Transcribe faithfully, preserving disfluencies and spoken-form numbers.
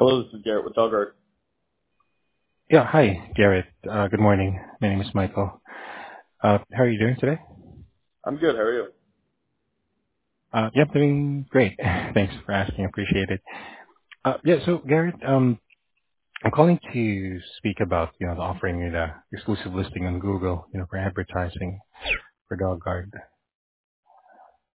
Hello, this is Garrett with Dogart. Yeah. Hi, Garrett. Uh, Good morning. My name is Michael. Uh, How are you doing today? I'm good. How are you? Uh, Yep, doing great. Thanks for asking. Appreciate it. Uh, Yeah, so Garrett, um, I'm calling to speak about, you know, the offering you the exclusive listing on Google, you know, for advertising for DogGuard.